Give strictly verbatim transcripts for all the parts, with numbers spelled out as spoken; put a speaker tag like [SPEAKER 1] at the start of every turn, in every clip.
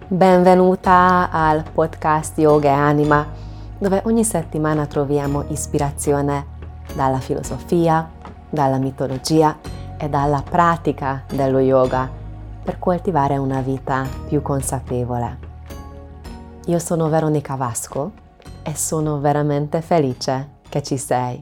[SPEAKER 1] Benvenuta al podcast Yoga e Anima, dove ogni settimana troviamo ispirazione dalla filosofia, dalla mitologia e dalla pratica dello yoga per coltivare una vita più consapevole. Io sono Veronica Vasco e sono veramente felice che ci sei.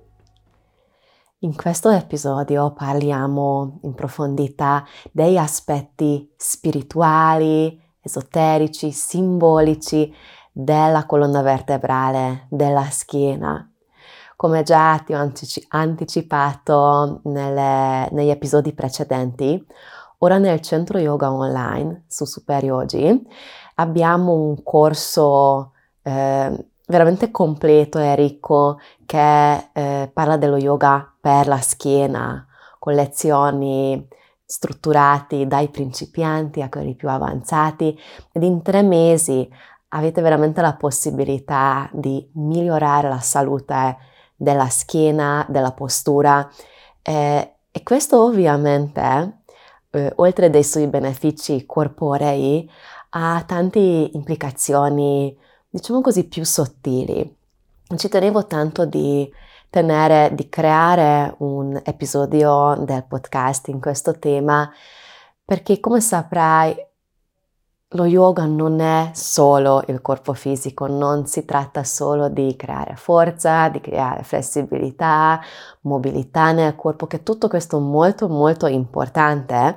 [SPEAKER 1] In questo episodio parliamo in profondità degli aspetti spirituali, esoterici, simbolici della colonna vertebrale, della schiena. Come già ti ho antici- anticipato nelle, negli episodi precedenti, ora nel Centro Yoga Online su Super Yogi abbiamo un corso eh, veramente completo e ricco che eh, parla dello yoga per la schiena, con lezioni strutturati dai principianti a quelli più avanzati, ed in tre mesi avete veramente la possibilità di migliorare la salute della schiena, della postura eh, e questo ovviamente, eh, oltre dei suoi benefici corporei, ha tante implicazioni, diciamo così, più sottili. Ci tenevo tanto di tenere, di creare un episodio del podcast in questo tema, perché come saprai lo yoga non è solo il corpo fisico, non si tratta solo di creare forza, di creare flessibilità, mobilità nel corpo, che tutto questo è molto molto importante,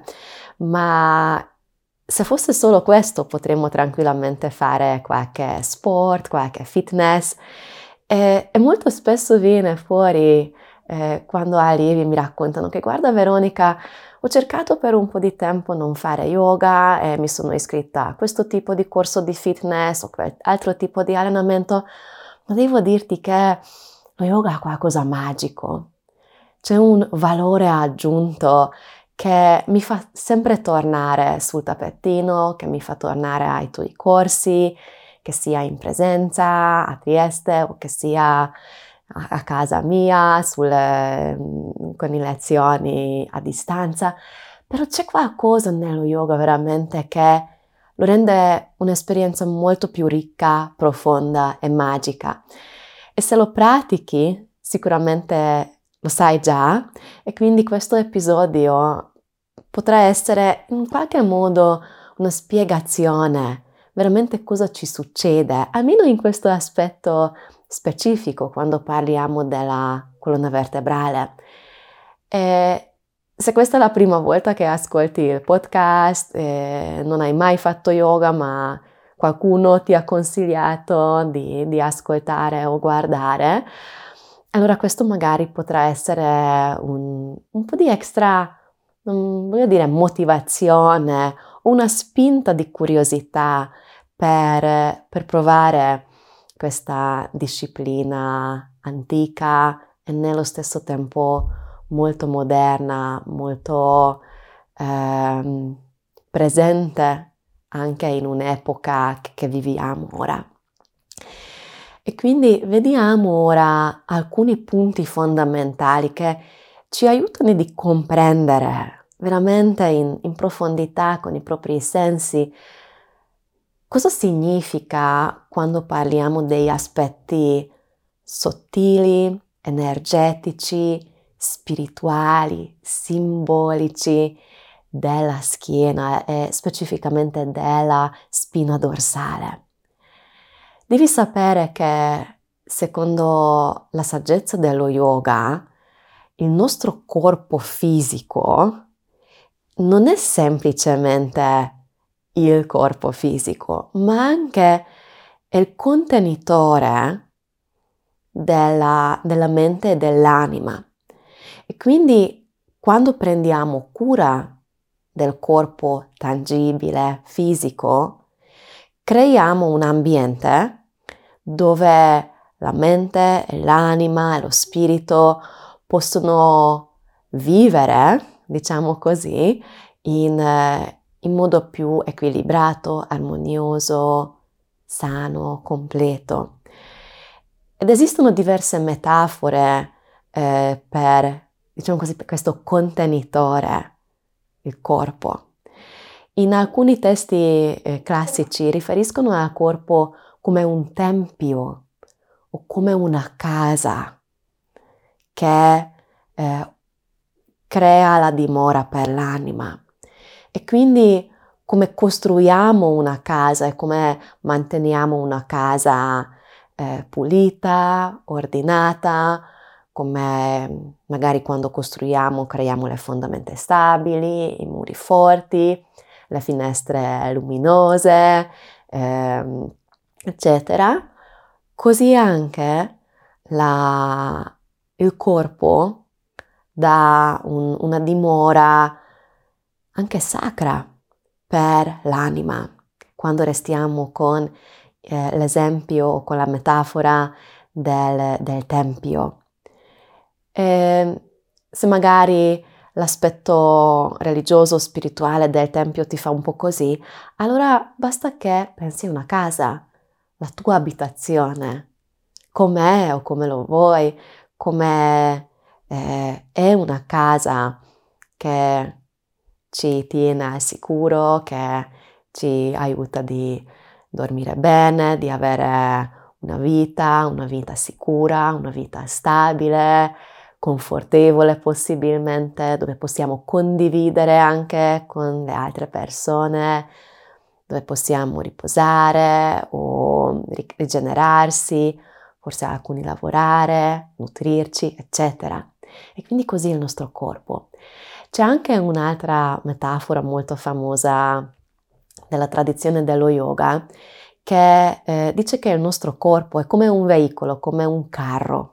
[SPEAKER 1] ma se fosse solo questo potremmo tranquillamente fare qualche sport, qualche fitness e, e molto spesso viene fuori eh, quando allievi mi raccontano che guarda Veronica, ho cercato per un po' di tempo non fare yoga e mi sono iscritta a questo tipo di corso di fitness o altro tipo di allenamento, ma devo dirti che lo yoga ha qualcosa magico, c'è un valore aggiunto che mi fa sempre tornare sul tappetino, che mi fa tornare ai tuoi corsi, che sia in presenza a Trieste o che sia a casa mia, sulle, con le lezioni a distanza, però c'è qualcosa nello yoga veramente che lo rende un'esperienza molto più ricca, profonda e magica. E se lo pratichi, sicuramente lo sai già, e quindi questo episodio potrà essere in qualche modo una spiegazione veramente cosa ci succede, almeno in questo aspetto specifico quando parliamo della colonna vertebrale. E se questa è la prima volta che ascolti il podcast e non hai mai fatto yoga ma qualcuno ti ha consigliato di, di ascoltare o guardare, allora questo magari potrà essere un, un po' di extra, non voglio dire motivazione, una spinta di curiosità per, per provare questa disciplina antica e nello stesso tempo molto moderna, molto ehm, presente anche in un'epoca che, che viviamo ora. E quindi vediamo ora alcuni punti fondamentali che ci aiutano di comprendere veramente in, in profondità con i propri sensi cosa significa quando parliamo degli aspetti sottili, energetici, spirituali, simbolici della schiena e specificamente della spina dorsale. Devi sapere che, secondo la saggezza dello yoga, il nostro corpo fisico non è semplicemente il corpo fisico, ma anche il contenitore della, della mente e dell'anima. E quindi quando prendiamo cura del corpo tangibile, fisico, creiamo un ambiente dove la mente, l'anima e lo spirito possono vivere, diciamo così, in, in modo più equilibrato, armonioso, sano, completo. Ed esistono diverse metafore eh, per, diciamo così, per questo contenitore, il corpo. In alcuni testi eh, classici riferiscono al corpo come un tempio o come una casa che eh, crea la dimora per l'anima. E quindi come costruiamo una casa e come manteniamo una casa eh, pulita, ordinata, come magari quando costruiamo creiamo le fondamenta stabili, i muri forti, le finestre luminose, ehm, eccetera. Così anche la, il corpo dà un, una dimora anche sacra per l'anima. Quando restiamo con eh, l'esempio, con la metafora del, del tempio. E se magari l'aspetto religioso, spirituale del tempio ti fa un po' così, allora basta che pensi a una casa, la tua abitazione, com'è o come lo vuoi, come eh, è una casa che ci tiene al sicuro, che ci aiuta di dormire bene, di avere una vita, una vita sicura, una vita stabile, confortevole possibilmente, dove possiamo condividere anche con le altre persone, dove possiamo riposare o rigenerarsi, forse alcuni lavorare, nutrirci, eccetera. E quindi così il nostro corpo. C'è anche un'altra metafora molto famosa della tradizione dello yoga che eh, dice che il nostro corpo è come un veicolo, come un carro.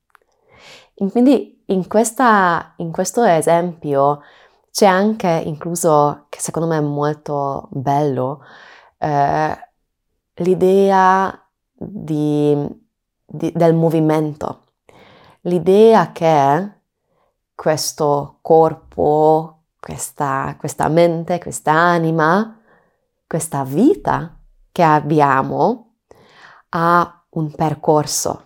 [SPEAKER 1] E quindi in, questa, in questo esempio c'è anche incluso, che secondo me è molto bello, eh, l'idea di, di, del movimento, l'idea che questo corpo, questa, questa mente, questa anima, questa vita che abbiamo ha un percorso,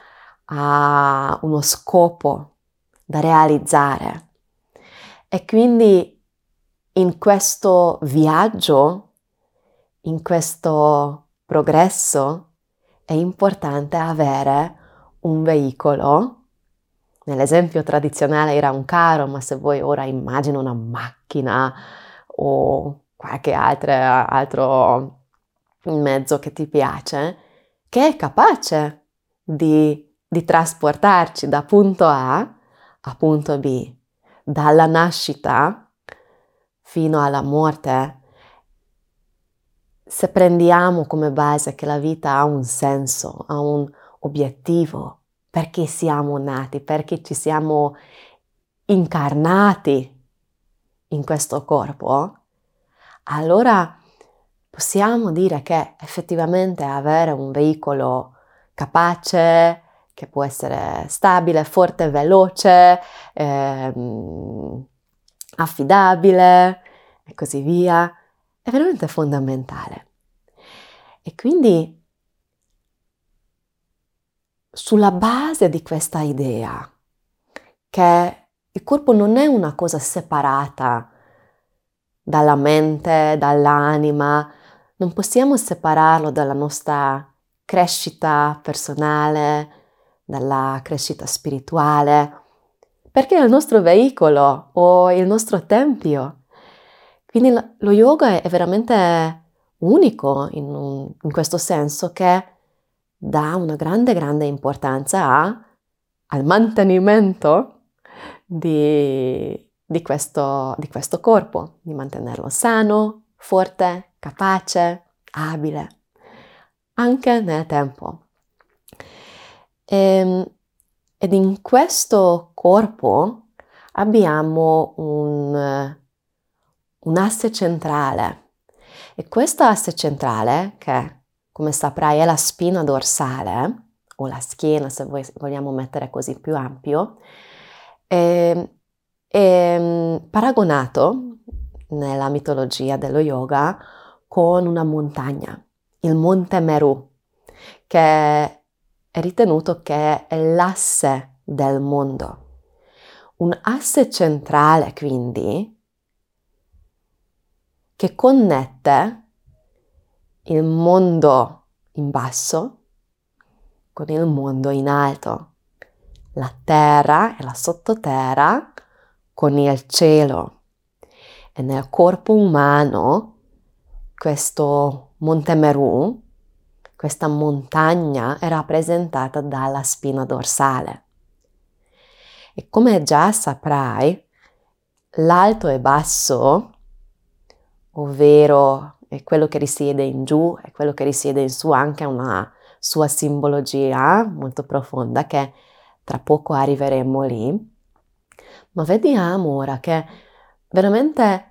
[SPEAKER 1] ha uno scopo da realizzare. E quindi in questo viaggio, in questo progresso, è importante avere un veicolo. Nell'esempio tradizionale era un carro, ma se vuoi ora immagina una macchina o qualche altra, altro mezzo che ti piace, che è capace di, di trasportarci da punto A a punto B, dalla nascita fino alla morte. Se prendiamo come base che la vita ha un senso, ha un obiettivo, perché siamo nati, perché ci siamo incarnati in questo corpo, allora possiamo dire che effettivamente avere un veicolo capace, che può essere stabile, forte, veloce, ehm, affidabile e così via, è veramente fondamentale. E quindi sulla base di questa idea che il corpo non è una cosa separata dalla mente, dall'anima, non possiamo separarlo dalla nostra crescita personale, dalla crescita spirituale, perché è il nostro veicolo o il nostro tempio. Quindi lo yoga è veramente unico in, un, in questo senso che dà una grande, grande importanza a, al mantenimento di, di, questo, di questo corpo, di mantenerlo sano, forte, capace, abile, anche nel tempo. E, ed in questo corpo abbiamo un, un asse centrale. E questo asse centrale, che come saprai è la spina dorsale, o la schiena se vogliamo mettere così più ampio, è, è paragonato nella mitologia dello yoga con una montagna, il Monte Meru, che è ritenuto che è l'asse del mondo. Un asse centrale, quindi, che connette il mondo in basso con il mondo in alto, la terra e la sottoterra con il cielo. E nel corpo umano questo Monte Meru, questa montagna, è rappresentata dalla spina dorsale. E come già saprai, l'alto e basso, ovvero è quello che risiede in giù e quello che risiede in su, ha anche una sua simbologia molto profonda che tra poco arriveremo lì. Ma vediamo ora che veramente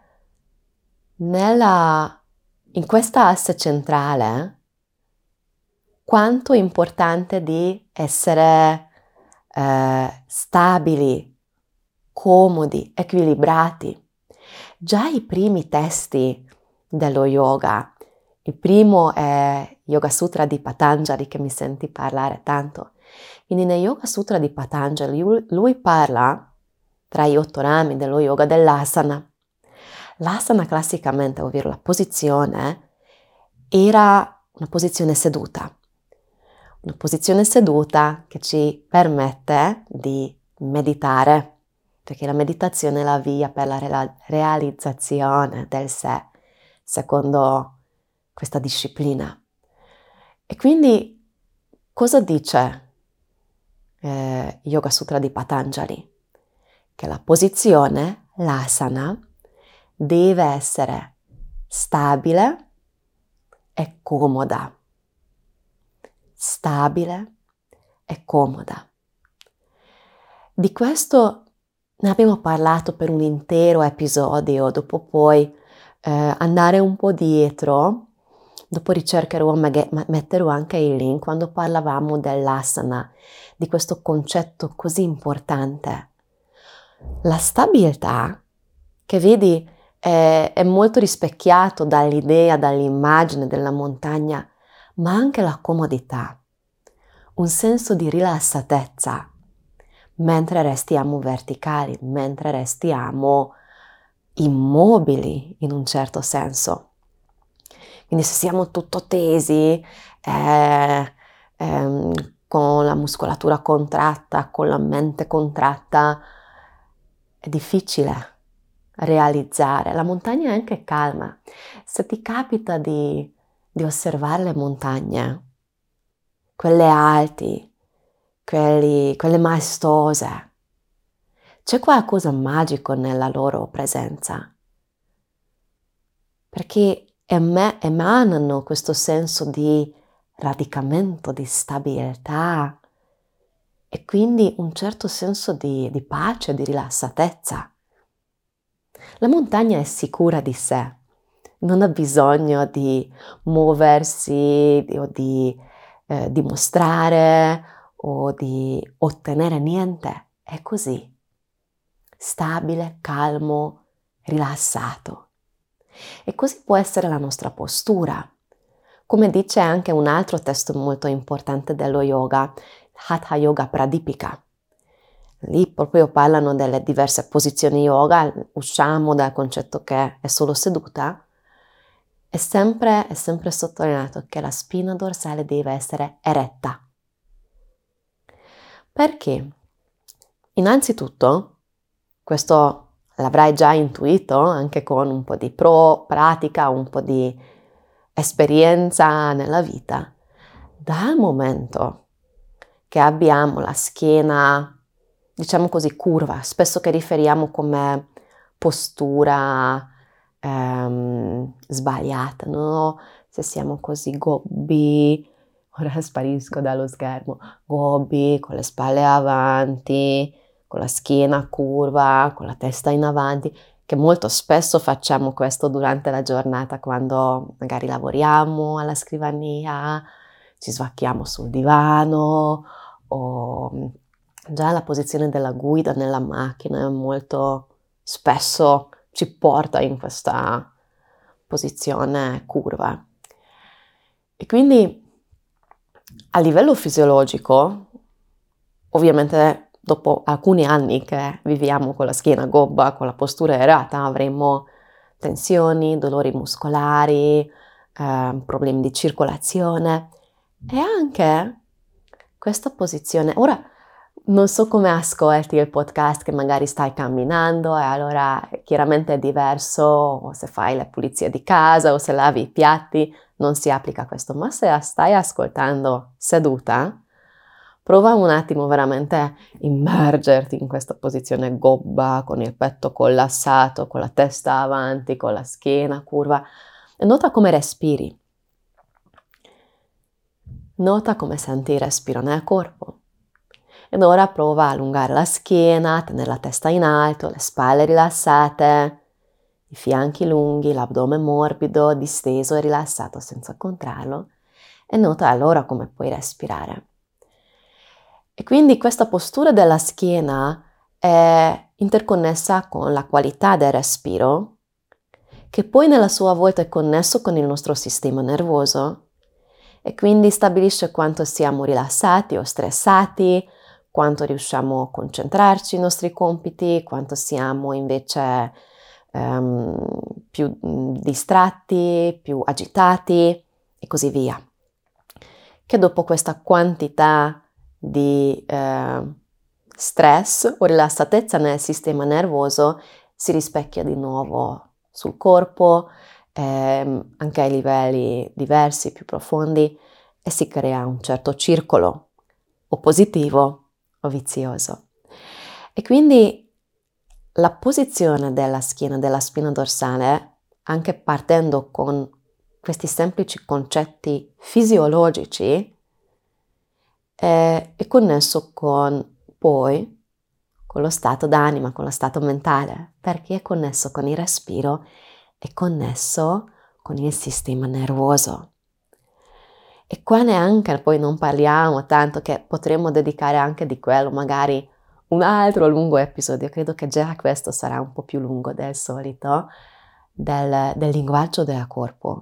[SPEAKER 1] nella, in questa asse centrale quanto è importante di essere eh, stabili, comodi, equilibrati. Già i primi testi dello yoga, il primo è Yoga Sutra di Patanjali, che mi senti parlare tanto. Quindi nel Yoga Sutra di Patanjali lui parla, tra gli otto rami dello yoga, dell'asana. L'asana classicamente, ovvero la posizione, era una posizione seduta. Una posizione seduta che ci permette di meditare, perché la meditazione è la via per la realizzazione del sé, secondo questa disciplina. E quindi cosa dice eh, Yoga Sutra di Patanjali? Che la posizione, l'asana, deve essere stabile e comoda. Stabile e comoda. Di questo ne abbiamo parlato per un intero episodio, dopo poi eh, andare un po' dietro, dopo ricercherò, metterò anche il link quando parlavamo dell'asana, di questo concetto così importante. La stabilità, che vedi è, è molto rispecchiato dall'idea, dall'immagine della montagna, ma anche la comodità, un senso di rilassatezza, mentre restiamo verticali, mentre restiamo immobili in un certo senso. Quindi se siamo tutto tesi, eh, ehm, con la muscolatura contratta, con la mente contratta, è difficile realizzare. La montagna è anche calma. Se ti capita di, di osservare le montagne, quelle alti, quelli, quelle maestose, c'è qualcosa magico nella loro presenza, perché emanano questo senso di radicamento, di stabilità e quindi un certo senso di, di pace, di rilassatezza. La montagna è sicura di sé, non ha bisogno di muoversi o di eh, dimostrare o di ottenere niente, è così, stabile, calmo, rilassato. E così può essere la nostra postura. Come dice anche un altro testo molto importante dello yoga, Hatha Yoga Pradipika. Lì proprio parlano delle diverse posizioni yoga, usciamo dal concetto che è solo seduta. È sempre, è sempre sottolineato che la spina dorsale deve essere eretta. Perché? Innanzitutto, questo l'avrai già intuito anche con un po' di pro, pratica, un po' di esperienza nella vita. Dal momento che abbiamo la schiena, diciamo così, curva, spesso che riferiamo come postura ehm, sbagliata, no? Se siamo così gobbi, ora sparisco dallo schermo, gobbi, con le spalle avanti, con la schiena curva, con la testa in avanti, che molto spesso facciamo questo durante la giornata quando magari lavoriamo alla scrivania, ci svacchiamo sul divano o già la posizione della guida nella macchina molto spesso ci porta in questa posizione curva. E quindi a livello fisiologico, ovviamente dopo alcuni anni che viviamo con la schiena gobba, con la postura errata, avremo tensioni, dolori muscolari, eh, problemi di circolazione e anche questa posizione. Ora non so come ascolti il podcast, che magari stai camminando e allora chiaramente è diverso se fai le pulizie di casa o se lavi i piatti, non si applica questo, ma se stai ascoltando seduta, prova un attimo veramente a immergerti in questa posizione gobba, con il petto collassato, con la testa avanti, con la schiena curva e nota come respiri. Nota come senti il respiro nel corpo. Ed ora prova a allungare la schiena, tenere la testa in alto, le spalle rilassate, i fianchi lunghi, l'addome morbido, disteso e rilassato senza contrarlo. E nota allora come puoi respirare. E quindi questa postura della schiena è interconnessa con la qualità del respiro, che poi nella sua volta è connesso con il nostro sistema nervoso e quindi stabilisce quanto siamo rilassati o stressati, quanto riusciamo a concentrarci nei nostri compiti, quanto siamo invece um, più distratti, più agitati e così via. Che dopo questa quantità di eh, stress o rilassatezza nel sistema nervoso si rispecchia di nuovo sul corpo, ehm, anche ai livelli diversi, più profondi, e si crea un certo circolo o positivo o vizioso. E quindi la posizione della schiena, della spina dorsale, anche partendo con questi semplici concetti fisiologici, è, è connesso con poi con lo stato d'anima, con lo stato mentale, perché è connesso con il respiro, è connesso con il sistema nervoso. E qua neanche poi non parliamo tanto, che potremmo dedicare anche di quello magari un altro lungo episodio, credo che già questo sarà un po' più lungo del solito, del, del linguaggio del corpo,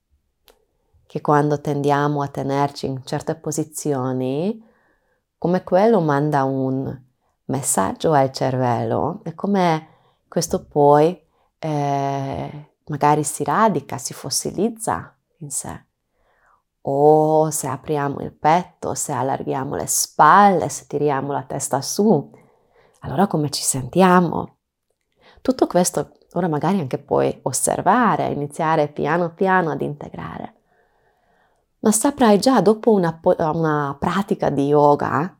[SPEAKER 1] che quando tendiamo a tenerci in certe posizioni, come quello manda un messaggio al cervello e come questo poi eh, magari si radica, si fossilizza in sé. O se apriamo il petto, se allarghiamo le spalle, se tiriamo la testa su, allora come ci sentiamo? Tutto questo ora magari anche puoi osservare, iniziare piano piano ad integrare. Ma saprai già dopo una, una pratica di yoga,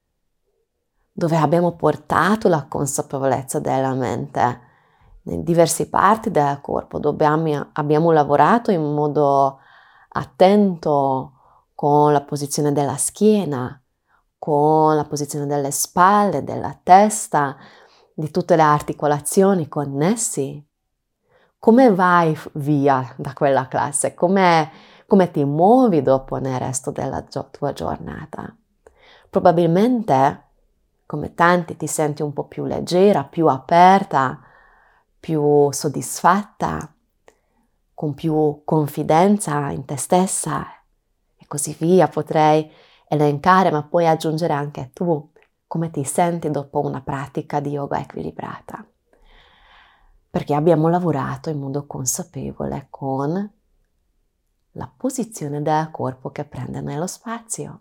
[SPEAKER 1] dove abbiamo portato la consapevolezza della mente in diverse parti del corpo, dove abbiamo lavorato in modo attento con la posizione della schiena, con la posizione delle spalle, della testa, di tutte le articolazioni connessi. Come vai via da quella classe? Come, come ti muovi dopo nel resto della gio- tua giornata? Probabilmente, come tanti, ti senti un po' più leggera, più aperta, più soddisfatta, con più confidenza in te stessa e così via. Potrei elencare, ma puoi aggiungere anche tu come ti senti dopo una pratica di yoga equilibrata, perché abbiamo lavorato in modo consapevole con la posizione del corpo che prende nello spazio.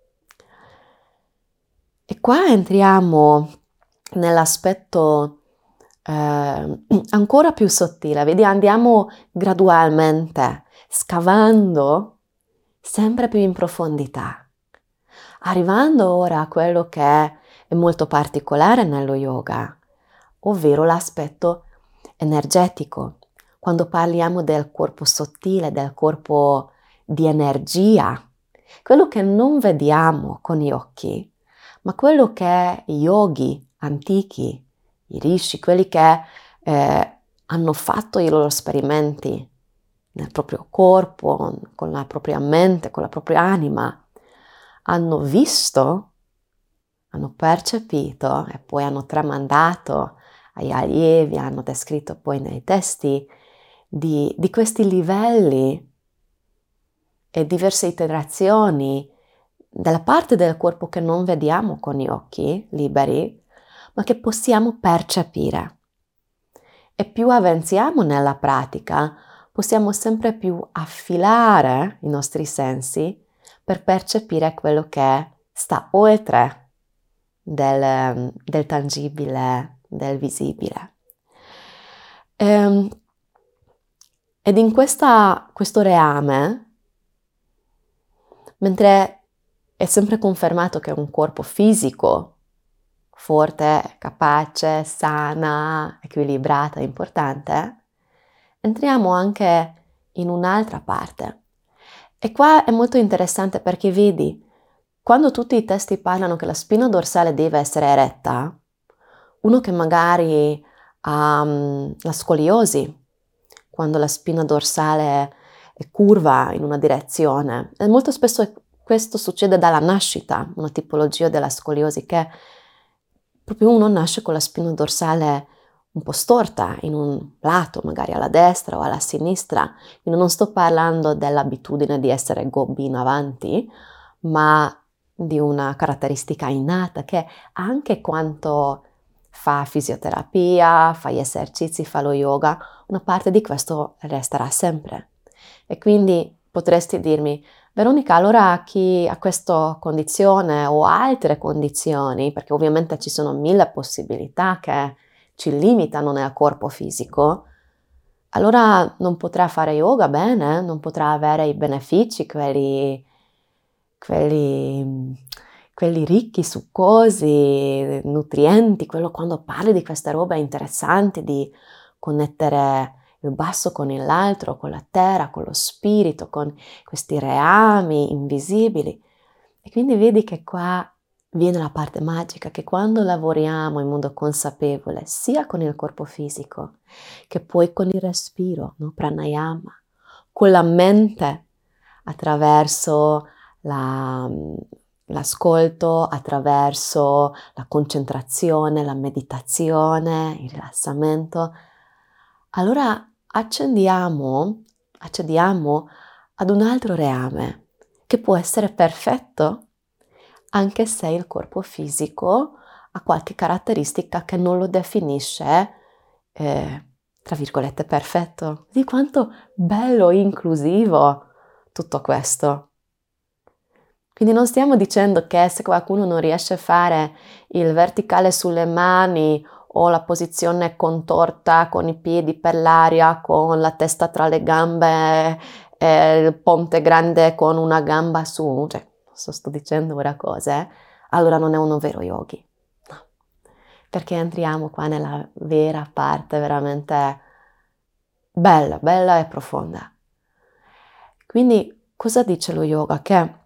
[SPEAKER 1] E qua entriamo nell'aspetto eh, ancora più sottile, vedi, andiamo gradualmente scavando sempre più in profondità, arrivando ora a quello che è molto particolare nello yoga, ovvero l'aspetto energetico. Quando parliamo del corpo sottile, del corpo di energia, quello che non vediamo con gli occhi, ma quello che gli yogi antichi, i rishi, quelli che eh, hanno fatto i loro esperimenti nel proprio corpo, con la propria mente, con la propria anima, hanno visto, hanno percepito e poi hanno tramandato agli allievi, hanno descritto poi nei testi di, di questi livelli e diverse iterazioni della parte del corpo che non vediamo con gli occhi liberi, ma che possiamo percepire. E più avanziamo nella pratica, possiamo sempre più affilare i nostri sensi per percepire quello che sta oltre del, del tangibile, del visibile. Ehm, ed in questa, questo reame, mentre è sempre confermato che è un corpo fisico forte, capace, sana, equilibrata, importante, entriamo anche in un'altra parte. E qua è molto interessante perché vedi, quando tutti i testi parlano che la spina dorsale deve essere eretta, uno che magari ha um, la scoliosi, quando la spina dorsale è curva in una direzione, e molto spesso questo succede dalla nascita, una tipologia della scoliosi che proprio uno nasce con la spina dorsale un po' storta in un lato, magari alla destra o alla sinistra. Quindi non sto parlando dell'abitudine di essere gobbi in avanti, ma di una caratteristica innata che anche quanto fa fisioterapia, fa gli esercizi, fa lo yoga, una parte di questo resterà sempre. E quindi potresti dirmi, Veronica, allora chi ha questa condizione o altre condizioni, perché ovviamente ci sono mille possibilità che ci limitano nel corpo fisico, allora non potrà fare yoga bene, non potrà avere i benefici, quelli, quelli, quelli ricchi, succosi, nutrienti, quello quando parli di queste robe interessanti, di connettere il basso con l'altro, con la terra, con lo spirito, con questi reami invisibili. E quindi vedi che qua viene la parte magica, che quando lavoriamo in modo consapevole, sia con il corpo fisico, che poi con il respiro, no? Pranayama, con la mente, attraverso la, l'ascolto, attraverso la concentrazione, la meditazione, il rilassamento, allora accendiamo, accediamo ad un altro reame che può essere perfetto anche se il corpo fisico ha qualche caratteristica che non lo definisce, eh, tra virgolette, perfetto. Di quanto bello e inclusivo tutto questo. Quindi non stiamo dicendo che se qualcuno non riesce a fare il verticale sulle mani o la posizione contorta con i piedi per l'aria, con la testa tra le gambe, eh, il ponte grande con una gamba su, cioè, sto dicendo ora cose, allora non è uno vero yogi. No. Perché entriamo qua nella vera parte veramente bella, bella e profonda. Quindi cosa dice lo yoga? Che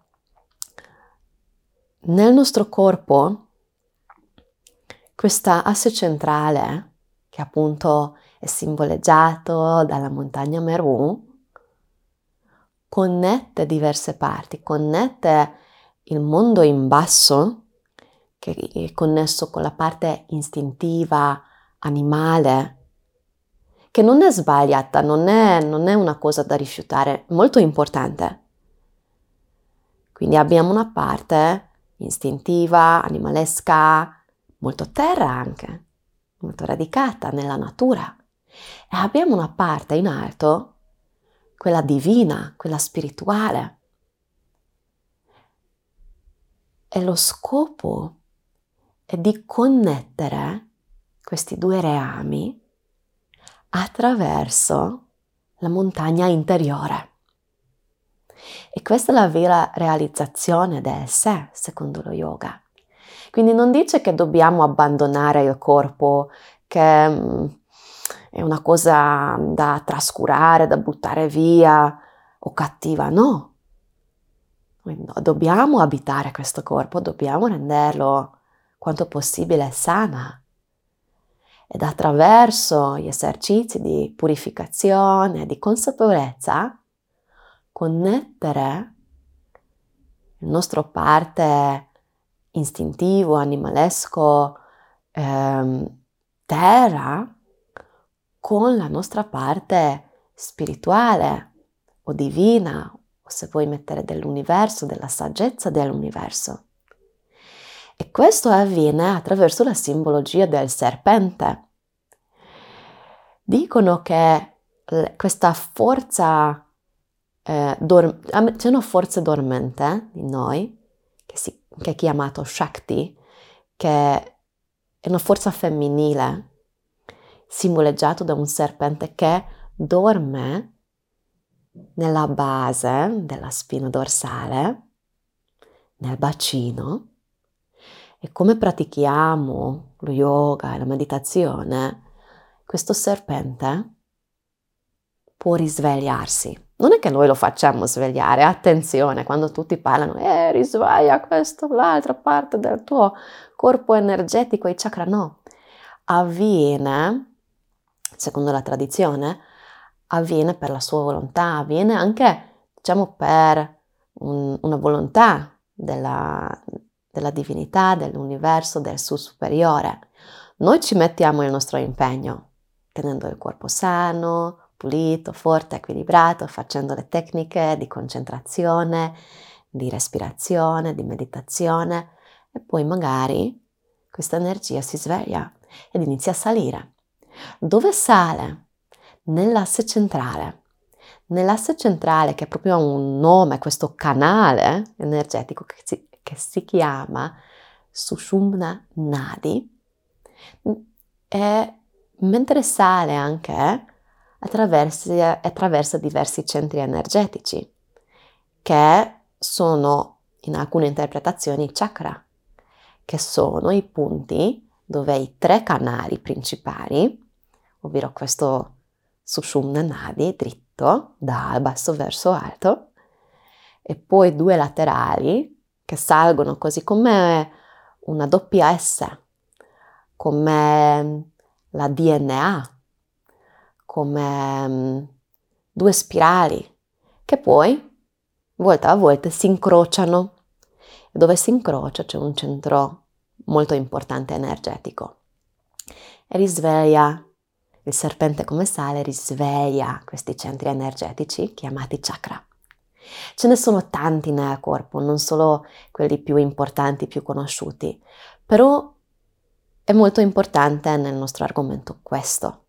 [SPEAKER 1] nel nostro corpo questa asse centrale, che appunto è simboleggiato dalla montagna Meru, connette diverse parti, connette il mondo in basso, che è connesso con la parte istintiva, animale, che non è sbagliata, non è, non è una cosa da rifiutare, è molto importante. Quindi abbiamo una parte istintiva, animalesca, molto terra anche, molto radicata nella natura. E abbiamo una parte in alto, quella divina, quella spirituale. E lo scopo è di connettere questi due reami attraverso la montagna interiore. E questa è la vera realizzazione del sé, secondo lo yoga. Quindi non dice che dobbiamo abbandonare il corpo, che um, è una cosa da trascurare, da buttare via o cattiva, no. no. Dobbiamo abitare questo corpo, dobbiamo renderlo quanto possibile sana. Ed attraverso gli esercizi di purificazione, di consapevolezza, connettere il nostro parte istintivo, animalesco, ehm, terra, con la nostra parte spirituale o divina, o se vuoi mettere dell'universo, della saggezza dell'universo. E questo avviene attraverso la simbologia del serpente. Dicono che questa forza, eh, dor- c'è una forza dormente in noi, che, si, che è chiamato Shakti, che è una forza femminile, simboleggiato da un serpente che dorme nella base della spina dorsale, nel bacino, e come pratichiamo lo yoga e la meditazione, questo serpente può risvegliarsi. Non è che noi lo facciamo svegliare, attenzione, quando tutti parlano, eh, risveglia questo, l'altra parte del tuo corpo energetico, i chakra, no. Avviene, secondo la tradizione, avviene per la sua volontà, avviene anche, diciamo, per un, una volontà della, della divinità, dell'universo, del suo superiore. Noi ci mettiamo il nostro impegno, tenendo il corpo sano, pulito, forte, equilibrato, facendo le tecniche di concentrazione, di respirazione, di meditazione, e poi magari questa energia si sveglia ed inizia a salire. Dove sale? Nell'asse centrale. Nell'asse centrale, che è proprio un nome, questo canale energetico che si, che si chiama Sushumna Nadi, e mentre sale anche attraversa, attraversa diversi centri energetici, che sono in alcune interpretazioni chakra, che sono i punti dove i tre canali principali, ovvero questo Sushumna Nadi dritto, da basso verso alto, e poi due laterali che salgono così come una doppia S, come la D N A, come um, due spirali, che poi volta a volta si incrociano, e dove si incrocia c'è un centro molto importante energetico, e risveglia, il serpente come sale risveglia questi centri energetici chiamati chakra. Ce ne sono tanti nel corpo, non solo quelli più importanti, più conosciuti, però è molto importante nel nostro argomento questo.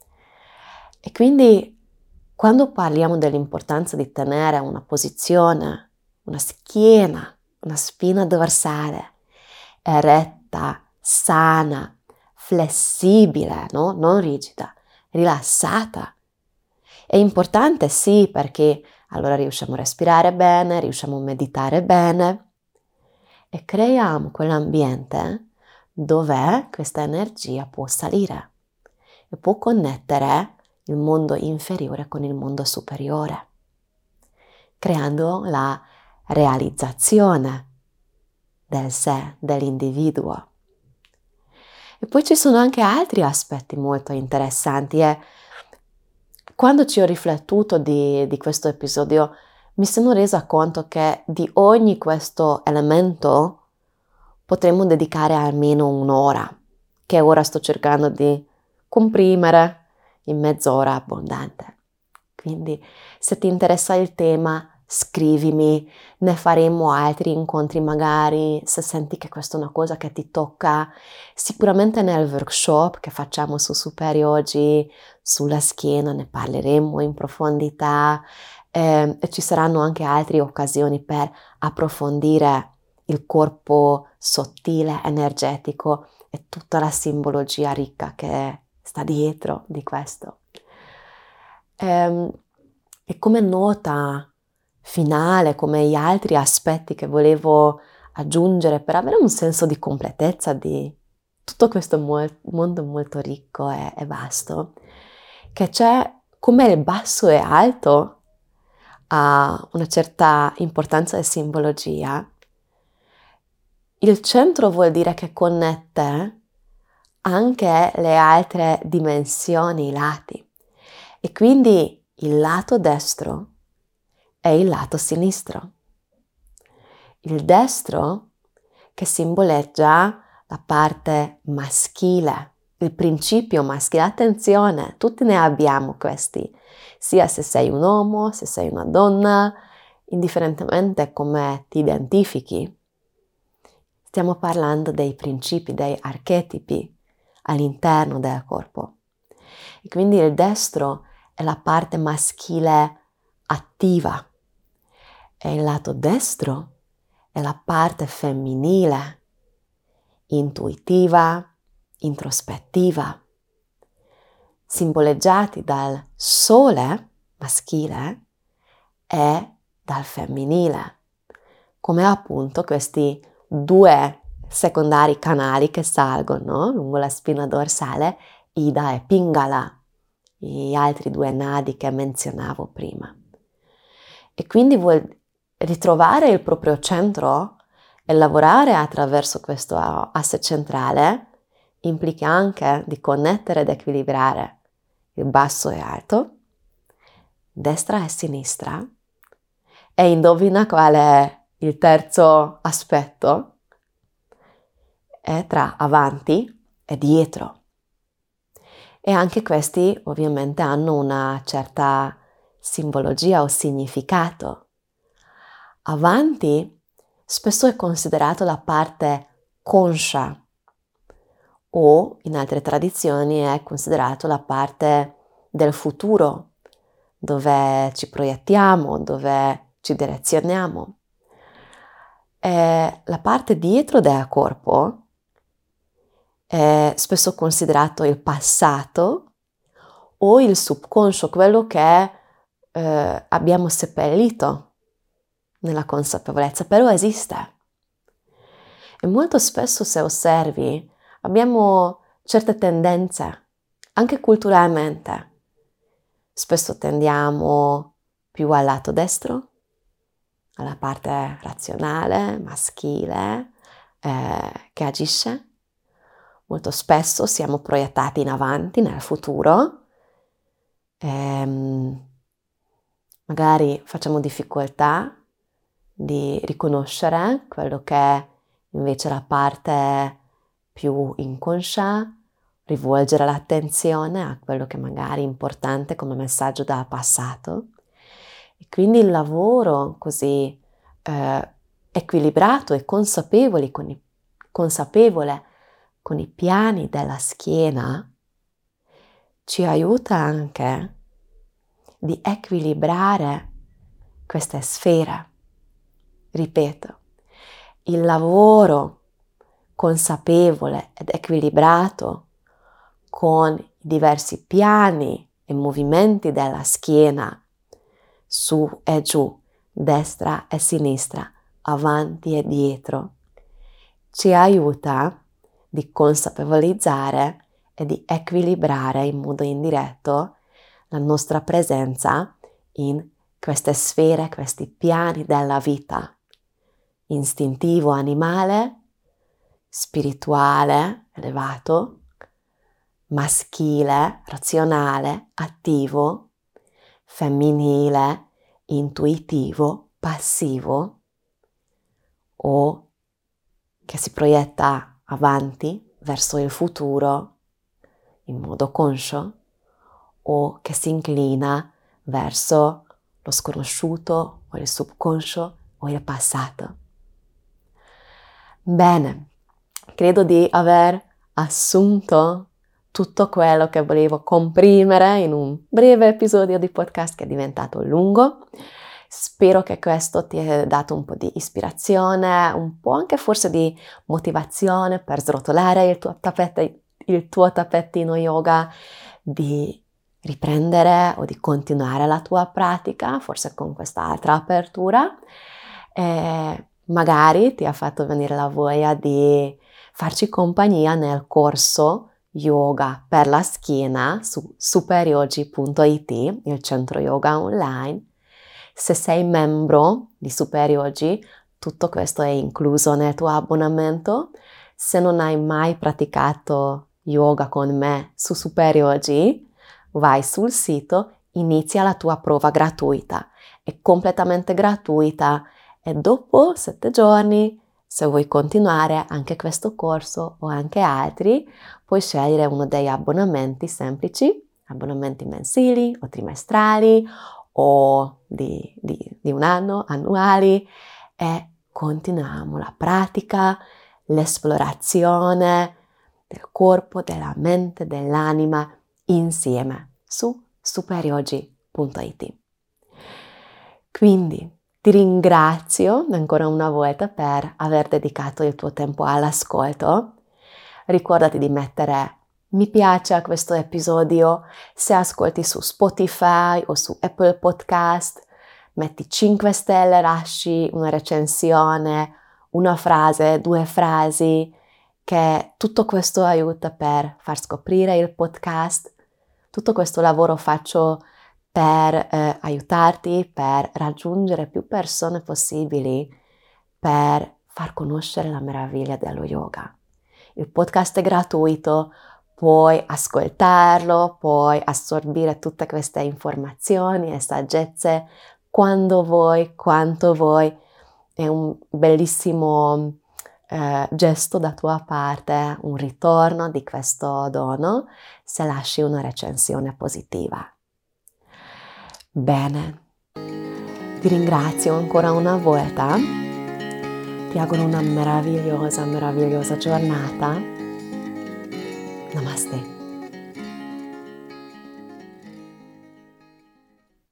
[SPEAKER 1] E quindi quando parliamo dell'importanza di tenere una posizione, una schiena, una spina dorsale eretta, sana, flessibile, no? Non rigida, rilassata, è importante sì, perché allora riusciamo a respirare bene, riusciamo a meditare bene e creiamo quell'ambiente dove questa energia può salire e può connettere il mondo inferiore con il mondo superiore, creando la realizzazione del sé, dell'individuo. E poi ci sono anche altri aspetti molto interessanti e quando ci ho riflettuto di, di questo episodio mi sono resa conto che di ogni questo elemento potremmo dedicare almeno un'ora, che ora sto cercando di comprimere in mezz'ora abbondante. Quindi se ti interessa il tema, scrivimi, ne faremo altri incontri magari, se senti che questa è una cosa che ti tocca. Sicuramente nel workshop che facciamo su Super Yogi, sulla schiena, ne parleremo in profondità eh, e ci saranno anche altre occasioni per approfondire il corpo sottile, energetico e tutta la simbologia ricca che sta dietro di questo. E, e come nota finale, come gli altri aspetti che volevo aggiungere per avere un senso di completezza di tutto questo mo- mondo molto ricco e, e vasto, che c'è come il basso e alto ha una certa importanza e simbologia. Il centro vuol dire che connette anche le altre dimensioni, i lati. E quindi il lato destro e il lato sinistro. Il destro che simboleggia la parte maschile, il principio maschile. Attenzione, tutti ne abbiamo questi, sia se sei un uomo, se sei una donna, indifferentemente come ti identifichi. Stiamo parlando dei principi, dei archetipi all'interno del corpo. E quindi il destro è la parte maschile attiva e il lato destro è la parte femminile, intuitiva, introspettiva, simboleggiati dal sole maschile e dal femminile, come appunto questi due secondari canali che salgono lungo la spina dorsale, Ida e Pingala, gli altri due nadi che menzionavo prima. E quindi vuol ritrovare il proprio centro e lavorare attraverso questo asse centrale implica anche di connettere ed equilibrare il basso e alto, destra e sinistra, e indovina qual è il terzo aspetto? È tra avanti e dietro. E anche questi ovviamente hanno una certa simbologia o significato. Avanti spesso è considerato la parte conscia o in altre tradizioni è considerato la parte del futuro, dove ci proiettiamo, dove ci direzioniamo. E la parte dietro del corpo è spesso considerato il passato o il subconscio, quello che eh, abbiamo seppellito nella consapevolezza, però esiste. E molto spesso, se osservi, abbiamo certe tendenze, anche culturalmente. Spesso tendiamo più al lato destro, alla parte razionale, maschile, eh, che agisce. Molto spesso siamo proiettati in avanti, nel futuro. E, magari facciamo difficoltà di riconoscere quello che è invece la parte più inconscia, rivolgere l'attenzione a quello che magari è importante come messaggio dal passato. E quindi il lavoro così eh, equilibrato e consapevole con, i, consapevole con i piani della schiena ci aiuta anche di equilibrare queste sfere. Ripeto, il lavoro consapevole ed equilibrato con i diversi piani e movimenti della schiena, su e giù, destra e sinistra, avanti e dietro, ci aiuta di consapevolizzare e di equilibrare in modo indiretto la nostra presenza in queste sfere, questi piani della vita, istintivo animale, spirituale elevato, maschile, razionale, attivo, femminile, intuitivo, passivo, o che si proietta avanti verso il futuro in modo conscio, o che si inclina verso lo sconosciuto o il subconscio o il passato. Bene, credo di aver assunto tutto quello che volevo comprimere in un breve episodio di podcast che è diventato lungo. Spero che questo ti abbia dato un po' di ispirazione, un po' anche forse di motivazione per srotolare il tuo tappeto, il tuo tappetino yoga, di riprendere o di continuare la tua pratica, forse con quest'altra apertura. E magari ti ha fatto venire la voglia di farci compagnia nel corso yoga per la schiena su superyogi punto it, il centro yoga online. Se sei membro di Superyogi, tutto questo è incluso nel tuo abbonamento. Se non hai mai praticato yoga con me su Superyogi, vai sul sito, inizia la tua prova gratuita. È completamente gratuita e dopo sette giorni, se vuoi continuare anche questo corso o anche altri, puoi scegliere uno degli abbonamenti semplici, abbonamenti mensili o trimestrali o di, di, di un anno, annuali, e continuiamo la pratica, l'esplorazione del corpo, della mente, dell'anima insieme su superyogi punto it. Quindi ti ringrazio ancora una volta per aver dedicato il tuo tempo all'ascolto. Ricordati di mettere mi piace a questo episodio se ascolti su Spotify o su Apple Podcast. Metti cinque stelle, lasci una recensione, una frase, due frasi, che tutto questo aiuta per far scoprire il podcast. Tutto questo lavoro faccio per eh, aiutarti, per raggiungere più persone possibili, per far conoscere la meraviglia dello yoga. Il podcast è gratuito, puoi ascoltarlo, puoi assorbire tutte queste informazioni e saggezze quando vuoi, quanto vuoi. È un bellissimo eh, gesto da tua parte, un ritorno di questo dono, se lasci una recensione positiva. Bene, ti ringrazio ancora una volta, ti auguro una meravigliosa, meravigliosa giornata. Namaste.